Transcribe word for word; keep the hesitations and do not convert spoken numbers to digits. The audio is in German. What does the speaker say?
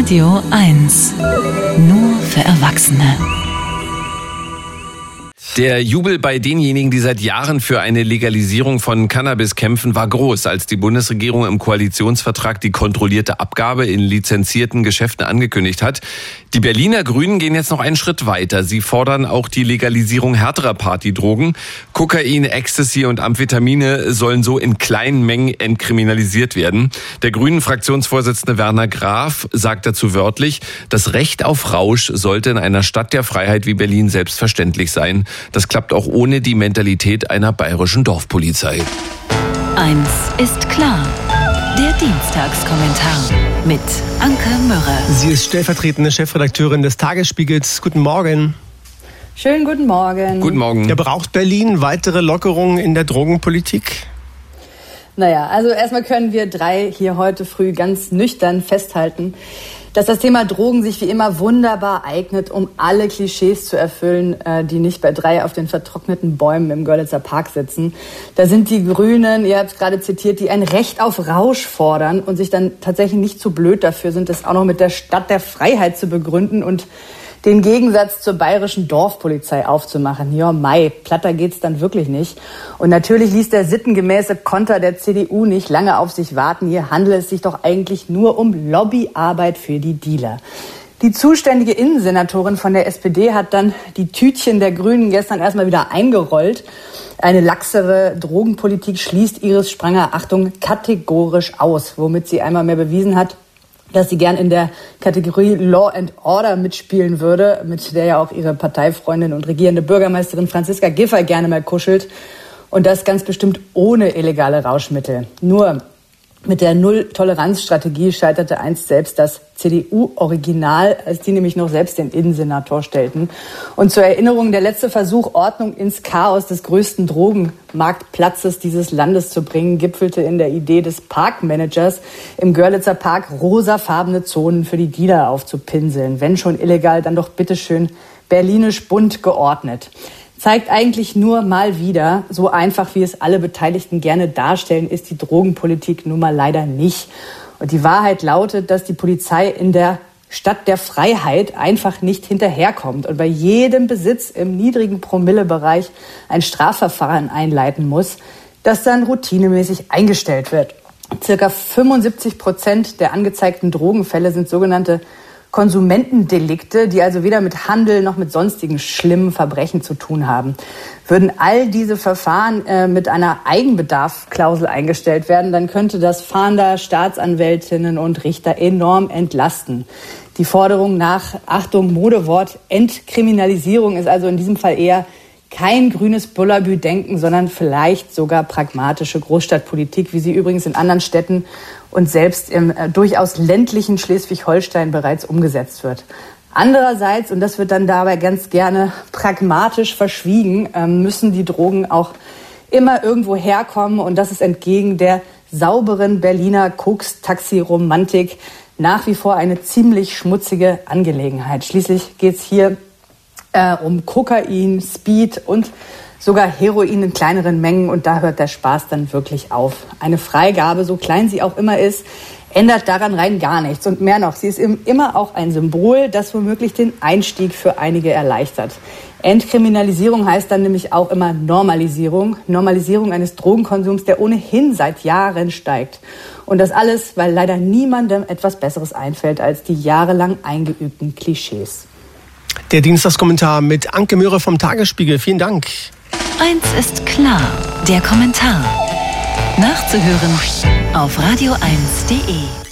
Radio eins. Nur für Erwachsene. Der Jubel bei denjenigen, die seit Jahren für eine Legalisierung von Cannabis kämpfen, war groß, als die Bundesregierung im Koalitionsvertrag die kontrollierte Abgabe in lizenzierten Geschäften angekündigt hat. Die Berliner Grünen gehen jetzt noch einen Schritt weiter. Sie fordern auch die Legalisierung härterer Partydrogen. Kokain, Ecstasy und Amphetamine sollen so in kleinen Mengen entkriminalisiert werden. Der Grünen-Fraktionsvorsitzende Werner Graf sagt dazu wörtlich, das Recht auf Rausch sollte in einer Stadt der Freiheit wie Berlin selbstverständlich sein. Das klappt auch ohne die Mentalität einer bayerischen Dorfpolizei. Eins ist klar. Der Dienstagskommentar mit Anke Mürre. Sie ist stellvertretende Chefredakteurin des Tagesspiegels. Guten Morgen. Schönen guten Morgen. Guten Morgen. Ja, braucht Berlin weitere Lockerungen in der Drogenpolitik? Naja, also erstmal können wir drei hier heute früh ganz nüchtern festhalten, dass das Thema Drogen sich wie immer wunderbar eignet, um alle Klischees zu erfüllen, die nicht bei drei auf den vertrockneten Bäumen im Görlitzer Park sitzen. Da sind die Grünen, ihr habt es gerade zitiert, die ein Recht auf Rausch fordern und sich dann tatsächlich nicht zu blöd dafür sind, das auch noch mit der Stadt der Freiheit zu begründen und den Gegensatz zur bayerischen Dorfpolizei aufzumachen. Ja, Mai, platter geht's dann wirklich nicht. Und natürlich ließ der sittengemäße Konter der C D U nicht lange auf sich warten. Hier handelt es sich doch eigentlich nur um Lobbyarbeit für die Dealer. Die zuständige Innensenatorin von der S P D hat dann die Tütchen der Grünen gestern erstmal wieder eingerollt. Eine laxere Drogenpolitik schließt Iris Spranger, Achtung, kategorisch aus, womit sie einmal mehr bewiesen hat, dass sie gern in der Kategorie Law and Order mitspielen würde, mit der ja auch ihre Parteifreundin und regierende Bürgermeisterin Franziska Giffey gerne mal kuschelt. Und das ganz bestimmt ohne illegale Rauschmittel. Nur mit der Null-Toleranz-Strategie scheiterte einst selbst das C D U-Original, als die nämlich noch selbst den Innensenator stellten. Und zur Erinnerung, der letzte Versuch, Ordnung ins Chaos des größten Drogenmarktplatzes dieses Landes zu bringen, gipfelte in der Idee des Parkmanagers, im Görlitzer Park rosafarbene Zonen für die Dealer aufzupinseln. Wenn schon illegal, dann doch bitteschön berlinisch bunt geordnet. Zeigt eigentlich nur mal wieder, so einfach wie es alle Beteiligten gerne darstellen, ist die Drogenpolitik nun mal leider nicht. Und die Wahrheit lautet, dass die Polizei in der Stadt der Freiheit einfach nicht hinterherkommt und bei jedem Besitz im niedrigen Promillebereich ein Strafverfahren einleiten muss, das dann routinemäßig eingestellt wird. Circa fünfundsiebzig Prozent der angezeigten Drogenfälle sind sogenannte Konsumentendelikte, die also weder mit Handel noch mit sonstigen schlimmen Verbrechen zu tun haben. Würden all diese Verfahren äh, mit einer Eigenbedarfsklausel eingestellt werden, dann könnte das Fahnder, Staatsanwältinnen und Richter enorm entlasten. Die Forderung nach, Achtung, Modewort, Entkriminalisierung ist also in diesem Fall eher kein grünes Bullabü-Denken, sondern vielleicht sogar pragmatische Großstadtpolitik, wie sie übrigens in anderen Städten und selbst im äh, durchaus ländlichen Schleswig-Holstein bereits umgesetzt wird. Andererseits, und das wird dann dabei ganz gerne pragmatisch verschwiegen, äh, müssen die Drogen auch immer irgendwo herkommen. Und das ist entgegen der sauberen Berliner Koks-Taxi-Romantik nach wie vor eine ziemlich schmutzige Angelegenheit. Schließlich geht es hier äh, um Kokain, Speed und sogar Heroin in kleineren Mengen, und da hört der Spaß dann wirklich auf. Eine Freigabe, so klein sie auch immer ist, ändert daran rein gar nichts. Und mehr noch, sie ist immer auch ein Symbol, das womöglich den Einstieg für einige erleichtert. Entkriminalisierung heißt dann nämlich auch immer Normalisierung. Normalisierung eines Drogenkonsums, der ohnehin seit Jahren steigt. Und das alles, weil leider niemandem etwas Besseres einfällt als die jahrelang eingeübten Klischees. Der Dienstagskommentar mit Anke Mürre vom Tagesspiegel. Vielen Dank. Eins ist klar, der Kommentar. Nachzuhören auf radio eins punkt de.